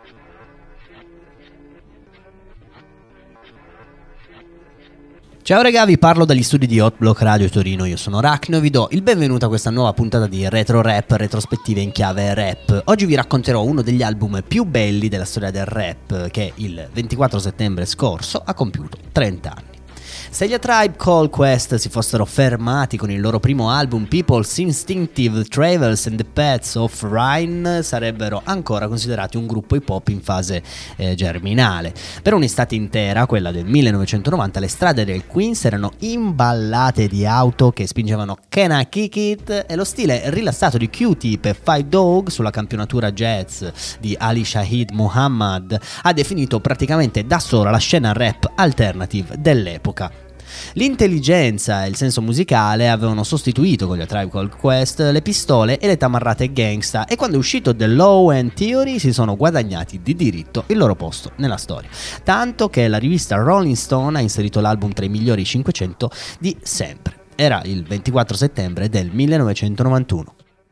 Ciao raga, vi parlo dagli studi di Hot Block Radio Torino, io sono Rachno e vi do il benvenuto a questa nuova puntata di Retro Rap, retrospettive in chiave rap. Oggi vi racconterò uno degli album più belli della storia del rap, che il 24 settembre scorso ha compiuto 30 anni. Se gli A Tribe Called Quest si fossero fermati con il loro primo album People's Instinctive Travels and the Paths of Rhyme, sarebbero ancora considerati un gruppo hip hop in fase germinale. Per un'estate intera, quella del 1990, le strade del Queens erano imballate di auto che spingevano Can I Kick It, e lo stile rilassato di Q-Tip e Five Dog sulla campionatura jazz di Ali Shaheed Muhammad ha definito praticamente da sola la scena rap alternative dell'epoca. L'intelligenza e il senso musicale avevano sostituito con gli A Tribe Called Quest le pistole e le tamarrate gangsta, e quando è uscito The Law and Theory si sono guadagnati di diritto il loro posto nella storia, tanto che la rivista Rolling Stone ha inserito l'album tra i migliori 500 di sempre. Era il 24 settembre del 1991.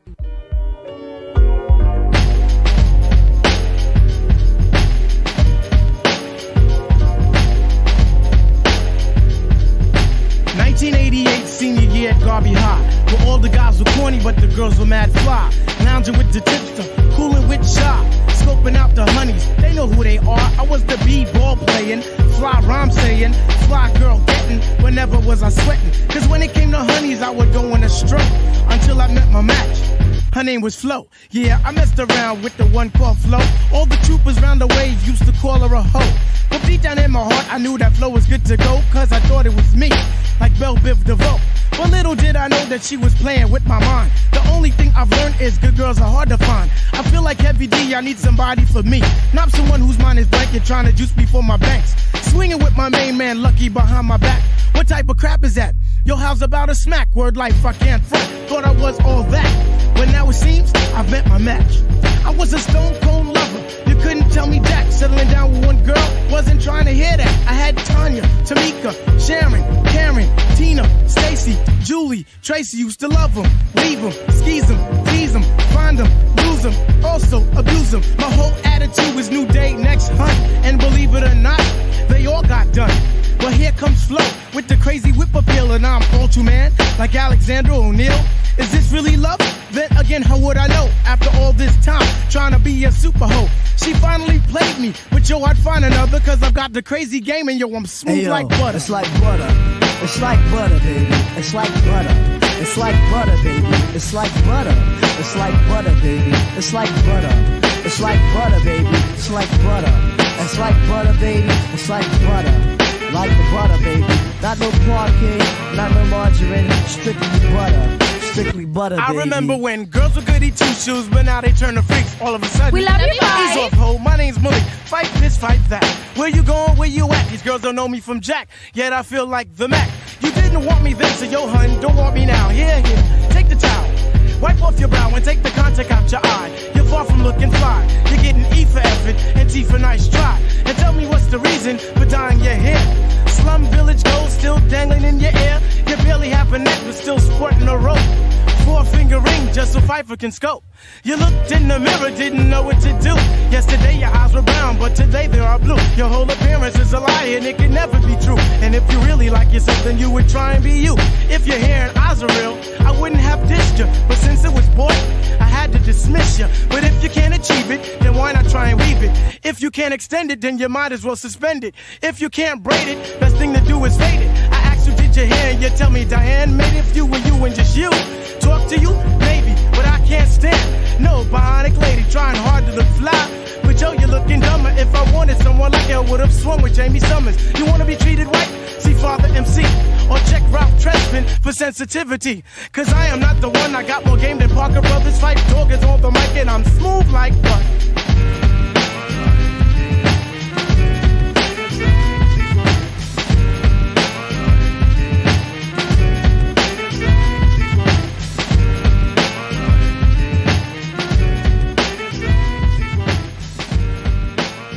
Senior year at Garby High, where all the guys were corny but the girls were mad fly. Lounging with the tipster, cooling with Shy, scoping out the honeys, they know who they are. I was the b-ball playing, fly rhyme saying, fly girl getting, whenever was I sweating. Cause when it came to honeys I would go on a stroke, until I met my match. Her name was Flo. Yeah, I messed around with the one called Flo. All the troopers round the way used to call her a hoe. But deep down in my heart I knew that Flo was good to go, cause I thought it was me, like Belle Biv DeVoe. But little did I know that she was playing with my mind. The only thing I've learned is good girls are hard to find. I feel like Heavy D, I need somebody for me, not someone whose mind is blank and trying to juice me for my banks. Swinging with my main man Lucky behind my back. What type of crap is that? Yo, how's about a smack? Word life, I can't front. Thought I was all that, but now it seems I've met my match. I was a stone cold lover, you couldn't tell me jack. Settling down with one girl, wasn't trying to hear that. I had Tanya, Tamika, Sharon, Karen, Tina, Stacy, Julie, Tracy. Used to love them, leave them, skeeze them, tease them, find them, lose them, also abuse them. My whole attitude was new day, next hunt. And believe it or not, they all got done. But here comes Flo with the crazy whip appeal, and I'm Ultraman like Alexander O'Neal. Is this really love? Then again, how would I know? After all this time, trying to be a super hoe, she finally played me. But yo, I'd find another, cause I've got the crazy game, and yo, I'm smooth hey, yo, like butter. It's like butter. It's like butter, baby. It's like butter. It's like butter, baby. It's like butter. It's like butter, baby. It's like butter. It's like butter, baby. It's like butter. It's like butter, baby. It's like butter. Like the butter, baby. Not no parquet, not no margarine, strictly butter. Strictly butter, baby. I remember when girls were goody two-shoes, but now they turn to freaks all of a sudden. We love you, guys. Ease off, ho. My name's Malik. Fight this, fight that. Where you going, where you at? These girls don't know me from Jack, yet I feel like the Mac. You didn't want me then, so yo, hun, don't want me now. Here, take the towel. Wipe off your brow and take the contact out your eye. You're far from looking fly. You're getting E for effort and T for nice try. And tell me what's the reason for dyeing your hair. Slum village gold still dangling in your ear. You barely have a neck but still sporting a rope. 4-finger ring just so Pfeiffer can scope. You looked in the mirror, didn't know what to do. Yesterday your eyes were brown, but today they are blue. Your whole appearance is a lie and it can never be true. And if you really like yourself, then you would try and be you. If your hair and eyes are real, I wouldn't have dissed you. But since it was boy, I had to dismiss you. But if you can't achieve it, then why not try and weave it? If you can't extend it, then you might as well suspend it. If you can't braid it, best thing to do is fade it. I asked you, did your hair, and you tell me, Diane, made if you were you and just you. Talk to you? Maybe, but I can't stand no bionic lady trying hard to look fly. But yo, you're looking dumber. If I wanted someone like you, I would've swung with Jamie Summers. You wanna be treated right? See Father MC. Or check Ralph Tresvant for sensitivity. Cause I am not the one, I got more game than Parker Brothers. Fight dog is on the mic and I'm smooth like butter.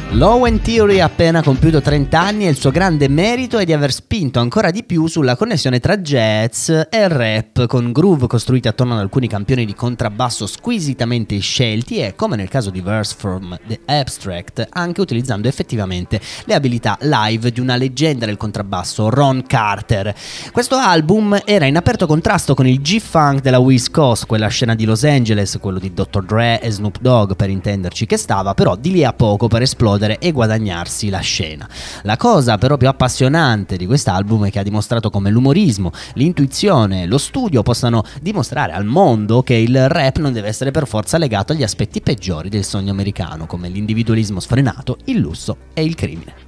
Low End Theory ha appena compiuto 30 anni e il suo grande merito è di aver spinto ancora di più sulla connessione tra jazz e rap, con groove costruiti attorno ad alcuni campioni di contrabbasso squisitamente scelti e, come nel caso di Verse from the Abstract, anche utilizzando effettivamente le abilità live di una leggenda del contrabbasso, Ron Carter. Questo album era in aperto contrasto con il G-Funk della West Coast, quella scena di Los Angeles, quello di Dr. Dre e Snoop Dogg per intenderci, che stava però di lì a poco per esplodere e guadagnarsi la scena. La cosa però più appassionante di quest'album è che ha dimostrato come l'umorismo, l'intuizione, lo studio possano dimostrare al mondo che il rap non deve essere per forza legato agli aspetti peggiori del sogno americano, come l'individualismo sfrenato, il lusso e il crimine.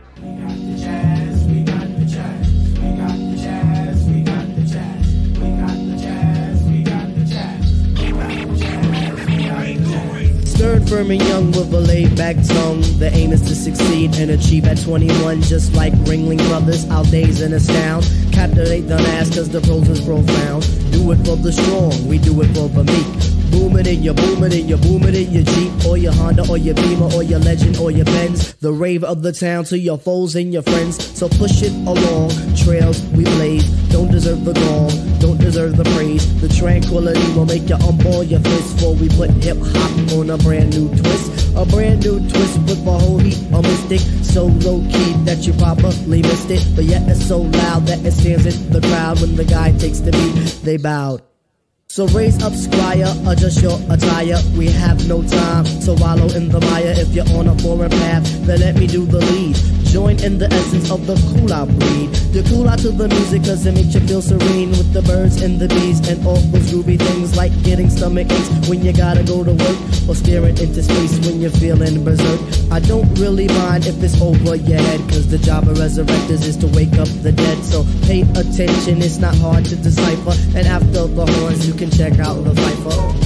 Stern, firm, and young with a laid-back tongue. The aim is to succeed and achieve at 21. Just like Ringling Brothers, our days in astound. Captivate the mass cause the prose is profound. Do it for the strong, we do it for the meek. Boom it in your Jeep, or your Honda, or your Beamer, or your Legend, or your Benz. The rave of the town to your foes and your friends. So push it along, trails we blaze. Don't deserve the gong, don't deserve the praise. The tranquility will make you unball your fists before we put hip-hop on a brand new twist. A brand new twist with a whole heap of mystic. So low-key that you probably missed it, but yet it's so loud that it stands in the crowd. When the guy takes the beat, they bowed. So raise up, squire, adjust your attire. We have no time to wallow in the mire. If you're on a foreign path, then let me do the lead. Join in the essence of the cool out breed. The cool out to the music cause it makes you feel serene. With the birds and the bees and all those groovy things, like getting stomach aches when you gotta go to work, or staring into space when you're feeling berserk. I don't really mind if it's over your head, cause the job of resurrectors is to wake up the dead. So pay attention, it's not hard to decipher. And after the horns you can check out the Viper.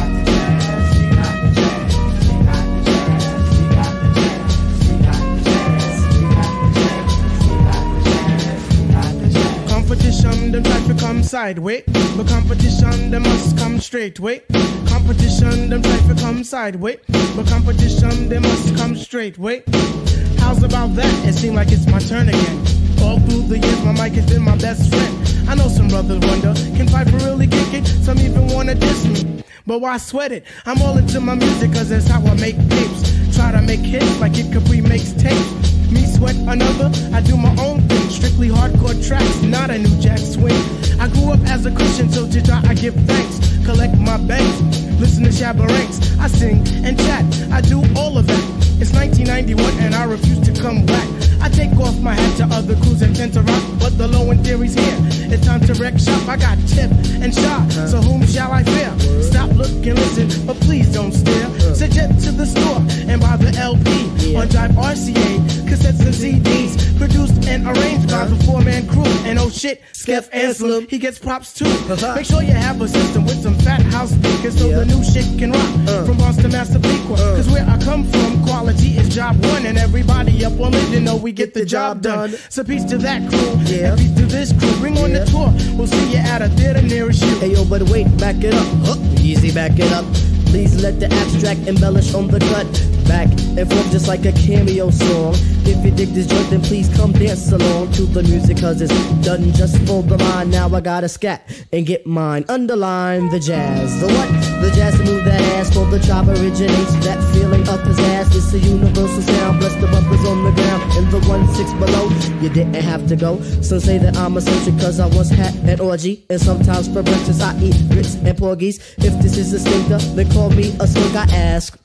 Competition, them try to come sideways, but competition, them must come straight way. Competition, them try to come sideways, but competition, they must come straight way. How's about that? It seems like it's my turn again. All through the years, my mic has been my best friend. I know some brothers wonder, can Piper really kick it? Some even wanna diss me, but why sweat it? I'm all into my music cause that's how I make tapes. Try to make hits like Kid Capri makes tapes. Me sweat another, I do my own thing. Strictly hardcore tracks, not a new jack swing. I grew up as a Christian, so to God I give thanks. Collect my banks, listen to Shabba Ranks. I sing and chat, I do all of that. It's 1991 and I refuse to come back. I take off my hat to other crews that tend to rock, but the Low End Theory's here. It's time to wreck shop. I got tip and shot, so whom shall I fear? Stop, look, and listen, but please don't stare. Suggest to the store and buy the LP on Drive RCA, cassettes and CDs, produced and arranged by the four-man crew. And oh shit, Skeff Anselm, he gets props too. Make sure you have a system with some fat house speakers so the new shit can rock. From Boston, Massapequa, cause where I come from, quality is job one, and everybody up on it, you know we get the job done. So peace to that crew, and peace to this crew. Bring on the tour, we'll see you at a theater nearest you. Hey yo, but wait, back it up. Easy, back it up. Please let the abstract embellish on the cut. Back and forth just like a cameo song. If you dig this joint, then please come dance along to the music, cause it's done just for the mind. Now I gotta scat and get mine. Underline the jazz. The what? The jazz to move that ass for the chop originates. That feeling up his ass. It's a universal sound. Bless the brothers on the ground and the 1-6 below. You didn't have to go. Some say that I'm eccentric cause I once had an orgy. And sometimes for breakfast I eat grits and porgies. If this is a stinker, then call me a skunk, I ask.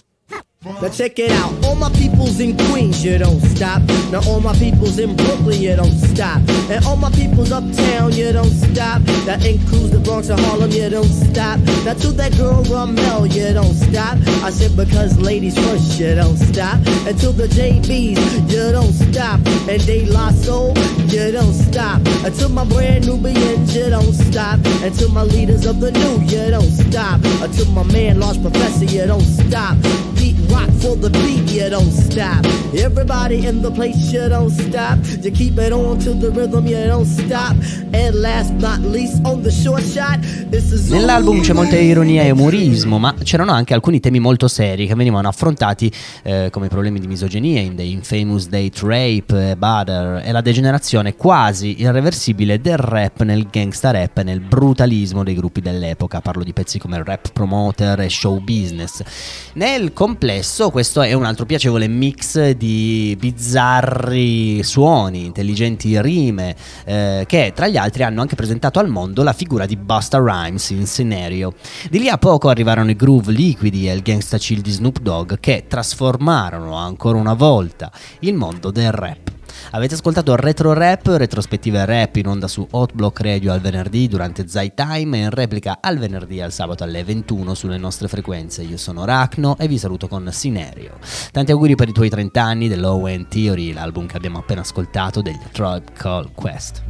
Now check it out, all my peoples in Queens, you don't stop. Now all my peoples in Brooklyn, you don't stop. And all my peoples uptown, you don't stop. That includes the Bronx and Harlem, you don't stop. Now to that girl Ramel, you don't stop. I said because ladies first, you don't stop. And to the JBs, you don't stop. And De La Soul, you don't stop. And to my brand Nubians, you don't stop. And to my leaders of the new, you don't stop. And to my man Large Professor, you don't stop. Beat rock for the beat, you you don't stop. Everybody in the place, you don't stop. You keep it on to the rhythm, you don't stop. And last not least, on the short shot, this is Nell'album c'è molta ironia e umorismo, ma c'erano anche alcuni temi molto seri che venivano affrontati, come i problemi di misoginia in The Infamous Date Rape, Butter, e la degenerazione quasi irreversibile del rap nel gangsta rap e nel brutalismo dei gruppi dell'epoca. Parlo di pezzi come Rap Promoter e Show Business. Nel complesso questo è un altro piacevole mix di bizzarri suoni, intelligenti rime, che tra gli altri hanno anche presentato al mondo la figura di Busta Rhymes in Scenario. Di lì a poco arrivarono i groove liquidi e il gangsta chill di Snoop Dogg, che trasformarono ancora una volta il mondo del rap. Avete ascoltato Retro Rap, retrospettive rap in onda su Hot Block Radio al venerdì durante Zai Time e in replica al venerdì e al sabato alle 21 sulle nostre frequenze. Io sono Rachno e vi saluto con Scenario. Tanti auguri per i tuoi 30 anni dell'O End Theory, l'album che abbiamo appena ascoltato degli Tribe Called Quest.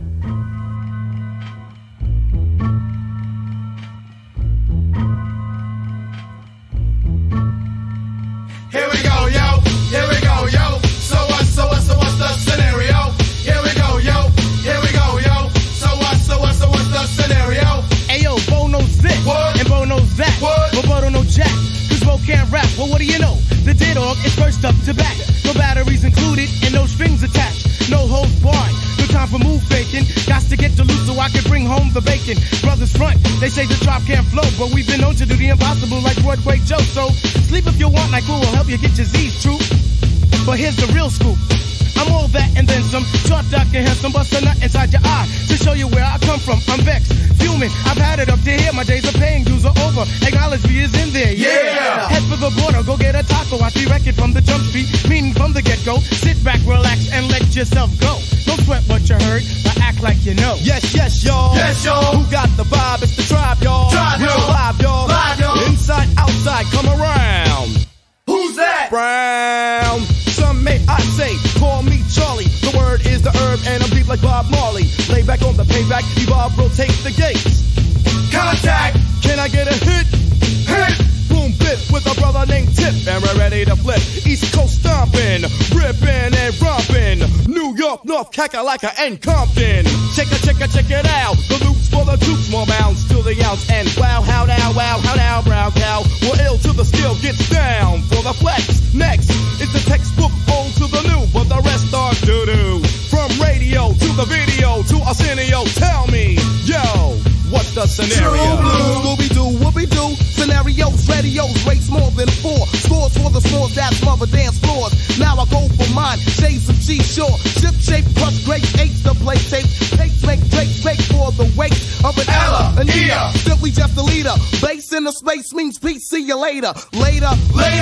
Here we go, yo. Here we go, yo. So what's the scenario? Here we go, yo. Here we go, yo. So what's the scenario? Ayo, Bo knows this, What? and Bo knows that, What? but Bo don't know jack, cause Bo can't rap. Well, what do you know? The D-Dog is first up to bat. No batteries included and no strings attached. No holds barred, no time for move faking. Got to get to loose so I can bring home the bacon. Brothers front, they say the drop can't flow, but we've been known to do the impossible like Broadway Joe. So sleep if you want, like who will help you get your Z's true. But here's the real scoop. I'm all that and then some. Short, dark, and handsome, bust a nut inside your eye to show you where I come from. I'm vexed, fuming. I've had it up to here. My days of paying dues are over. Acknowledge me is in there. Yeah. Head for the border, go get a taco. I see record from the jump street, meaning from the get go. Sit back, relax, and let yourself go. Don't sweat what you heard, but act like you know. Yes, yes, y'all. Yes, y'all. Who got the vibe? It's the tribe, y'all. Tribe, We're y'all. live, y'all. Live, y'all. Inside, outside, come around. Who's that? Brown. Some may I say, call me Charlie. The word is the herb, and I'm deep like Bob Marley. Lay back on the payback, evolve, rotate the gates. Contact. Can I get a hit? Hit. Boom, bit with a brother named Tip, and we're ready to flip. East Coast stomping, ripping and romping. New York, North, Kakalaka, and Compton. Check it out. The loops for the troops, more bounds to the ounce. And wow, how now, brown cow. We're ill till the skill gets down for the flex. Next is the textbook old to the new, but the rest are doo-doo. From radio to the video to Arsenio, tell me, yo, what's the scenario? True blue. Scooby-Doo, whoopie-doo, scenarios, radios, rates more than 4. Scores for the small that's mother dance floors. Now I go for mine, shades of G-Shore. Ship shape, crush grapes, eights to play tape. Tapes make Drake fake for the weight of an Ella, Ea. Simply just a leader. Base in the space means peace, see you later. Later,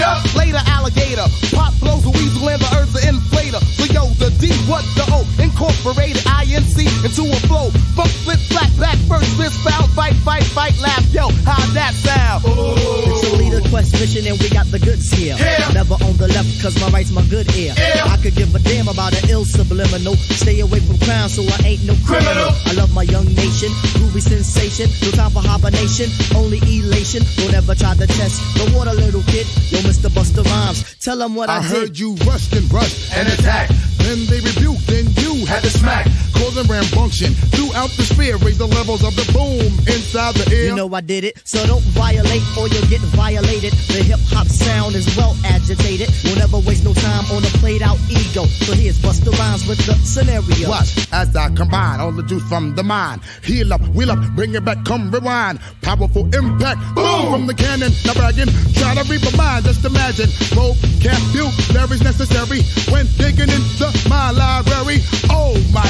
alligator. Pop blows a weasel and the earth's an inflator. So yo, the D, what the O, incorporated INC into a flow. Funk, flip, flat, back, first, fist, foul, fight, laugh. Yo, how'd that sound? It's a leader quest mission and we got the goods here. Yeah. Never on the left cause my right's my good ear. Yeah. I could give a damn about an ill subliminal. Stay away from crime so I ain't no criminal. I love my young nation, groovy sensation. No time for hibernation, only elation. Don't ever try to test the water, little kid. Yo, Mr. Busta Rhymes, tell them what I did. heard you rushed and rushed And attack. Then they rebuked, then you Had to smack. causing rambunctious throughout the sphere. Raise the levels of the boom inside the air. You know I did it, so don't violate or you'll get violated. The hip-hop sound is well agitated. We'll never waste no time on a played-out ego. So here's Busta Rhymes with the scenario. Watch as I combine all the juice from the mind. Heal up, wheel up, bring it back, come rewind. Powerful impact, boom from the cannon. Now bragging, try to reap a mind. Just imagine, vocabulary's necessary when digging into my library. Oh my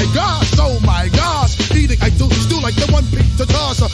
gosh, eating I do stew like the one pizza tosser.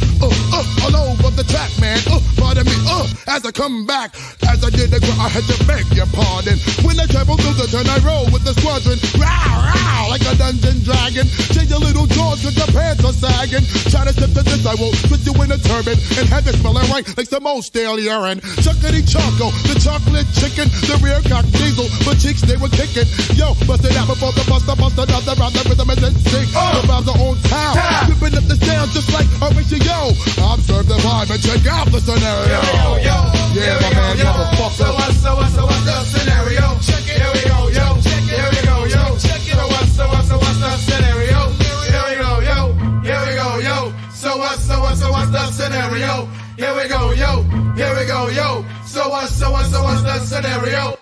All over the track, man. Pardon me, as I come back, as I did the I had to beg your pardon. When I travel through the turn, I roll with the squadron. Row, like a dungeon dragon. Change your little jaws cause your pants are sagging. Try to step to this, I will put you in a turban and have it smelling right like some old stale urine. Chuckity choco, the chocolate chicken, the rear cock diesel, but cheeks they were kicking. Yo, bust it out before the bust another round. The rhythm is in sync. The vibes are on town. Ripping up the sound just like Horatio. Observe the vibe and check out the scenario. Yo. Yeah, my man, motherfucker. So what's the scenario? we go, yo. Here we go, yo. So what's the scenario?